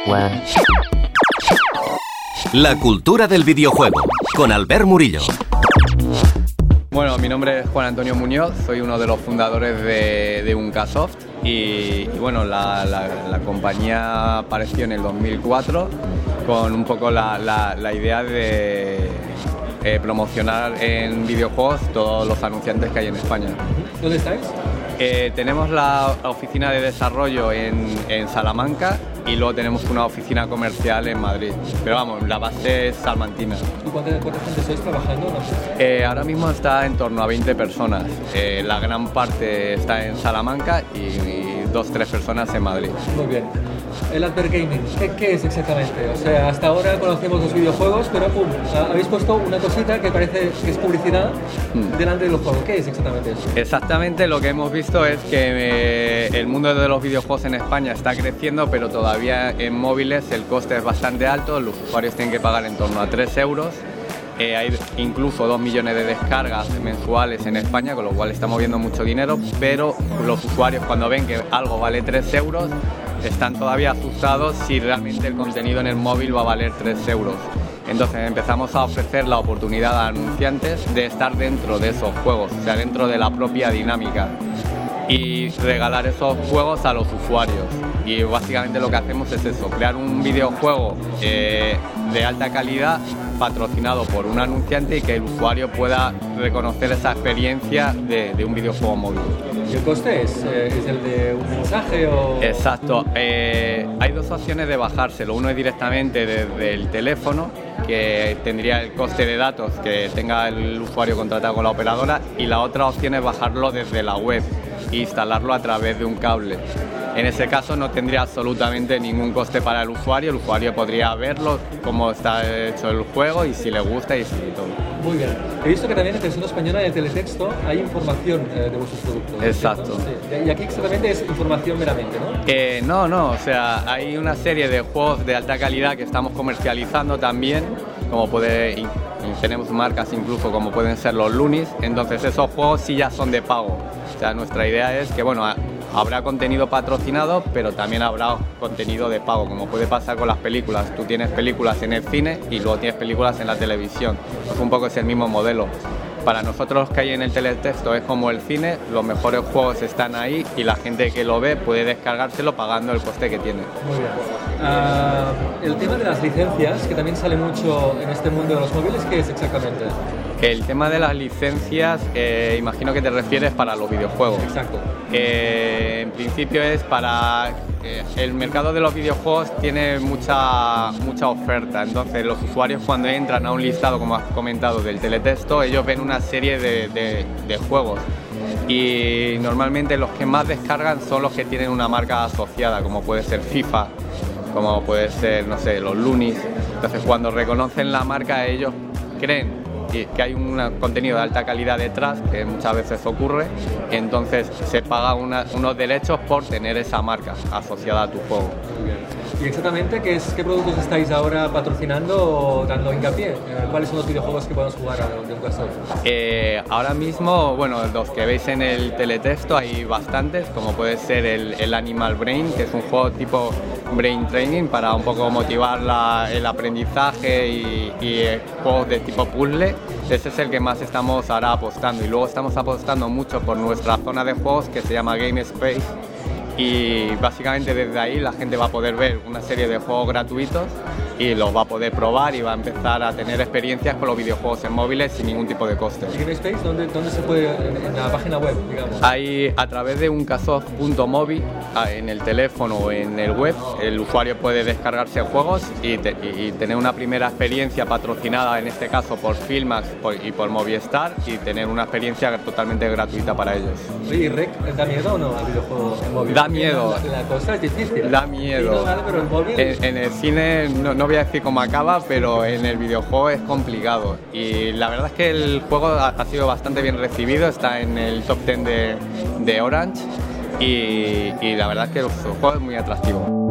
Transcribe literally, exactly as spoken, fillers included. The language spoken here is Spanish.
One. La cultura del videojuego, con Albert Murillo. Bueno, mi nombre es Juan Antonio Muñoz, soy uno de los fundadores de, de Uncasoft y, y bueno, la, la, la compañía apareció en el dos mil cuatro con un poco la, la, la idea de eh, promocionar en videojuegos todos los anunciantes que hay en España. ¿Dónde estáis? Eh, tenemos la oficina de desarrollo en, en Salamanca y luego tenemos una oficina comercial en Madrid. Pero vamos, la base es salmantina. ¿Y cuánta, cuánta gente sois trabajando? No sé. Eh, ahora mismo está en torno a veinte personas. Eh, la gran parte está en Salamanca y, y dos, tres personas en Madrid. Muy bien. El Albert Gaming, ¿qué, ¿qué es exactamente? O sea, hasta ahora conocemos los videojuegos, pero pum, habéis puesto una cosita que parece que es publicidad mm. delante de los juegos. ¿Qué es exactamente eso? Exactamente, lo que hemos visto es que eh, el mundo de los videojuegos en España está creciendo, pero todavía en móviles el coste es bastante alto, los usuarios tienen que pagar en torno a tres euros. Eh, hay incluso dos millones de descargas mensuales en España, con lo cual está moviendo mucho dinero, pero los usuarios cuando ven que algo vale tres euros están todavía asustados si realmente el contenido en el móvil va a valer tres euros. Entonces empezamos a ofrecer la oportunidad a anunciantes de estar dentro de esos juegos, o sea, dentro de la propia dinámica, y regalar esos juegos a los usuarios. Y básicamente lo que hacemos es eso, crear un videojuego eh, de alta calidad patrocinado por un anunciante y que el usuario pueda reconocer esa experiencia de, de un videojuego móvil. ¿Y el coste es, eh, es el de un mensaje o...? Exacto. Eh, hay dos opciones de bajárselo. Uno es directamente desde el teléfono, que tendría el coste de datos que tenga el usuario contratado con la operadora, y la otra opción es bajarlo desde la web e instalarlo a través de un cable. En ese caso no tendría absolutamente ningún coste para el usuario, el usuario podría verlo, cómo está hecho el juego y si le gusta y si todo. Muy bien. He visto que también en versión española del teletexto hay información eh, de vuestros productos. Exacto. Sí. Y aquí exactamente es información meramente, ¿no? Eh, no, no, o sea, hay una serie de juegos de alta calidad que estamos comercializando también, como puede... tenemos marcas incluso como pueden ser los Lunis, entonces esos juegos sí ya son de pago. O sea, nuestra idea es que, bueno, habrá contenido patrocinado, pero también habrá contenido de pago, como puede pasar con las películas. Tú tienes películas en el cine y luego tienes películas en la televisión. Pues un poco es el mismo modelo. Para nosotros que hay en el teletexto es como el cine, los mejores juegos están ahí y la gente que lo ve puede descargárselo pagando el coste que tiene. Muy bien. Uh, el tema de las licencias, que también sale mucho en este mundo de los móviles, ¿qué es exactamente? El tema de las licencias, eh, imagino que te refieres para los videojuegos. Exacto. Eh, en principio es para... Eh, el mercado de los videojuegos tiene mucha, mucha oferta, entonces los usuarios cuando entran a un listado, como has comentado, del teletexto, ellos ven una serie de, de, de juegos. Y normalmente los que más descargan son los que tienen una marca asociada, como puede ser FIFA, como puede ser, no sé, los Lunis. Entonces cuando reconocen la marca ellos creen que hay un contenido de alta calidad detrás, que muchas veces ocurre, entonces se paga una, unos derechos por tener esa marca asociada a tu juego. Muy bien. ¿Y exactamente qué, es, qué productos estáis ahora patrocinando o dando hincapié? ¿Cuáles son los videojuegos que podemos jugar a Uncasoft? Eh, ahora mismo, bueno, los que veis en el teletexto hay bastantes, como puede ser el, el Animal Brain, que es un juego tipo Brain Training para un poco motivar la, el aprendizaje y, y juegos de tipo puzzle. Ese es el que más estamos ahora apostando, y luego estamos apostando mucho por nuestra zona de juegos que se llama Game Space, y básicamente desde ahí la gente va a poder ver una serie de juegos gratuitos y los va a poder probar y va a empezar a tener experiencias con los videojuegos en móviles sin ningún tipo de coste. ¿Y GameSpace dónde, dónde se puede, en la página web, digamos? Ahí, a través de uncasoft punto móvil, en el teléfono o en el web, el usuario puede descargarse juegos y, te, y tener una primera experiencia patrocinada, en este caso por Filmax y por Movistar, y tener una experiencia totalmente gratuita para ellos. ¿Y Rec da miedo o no al videojuego en móvil? Da miedo. La, la cosa es difícil. Da miedo. Sí, no, vale, pero en, móvil... en, en el cine no, no voy a decir cómo acaba, pero en el videojuego es complicado. Y la verdad es que el juego ha, ha sido bastante bien recibido, está en el top diez de, de Orange, y, y la verdad es que el juego es muy atractivo.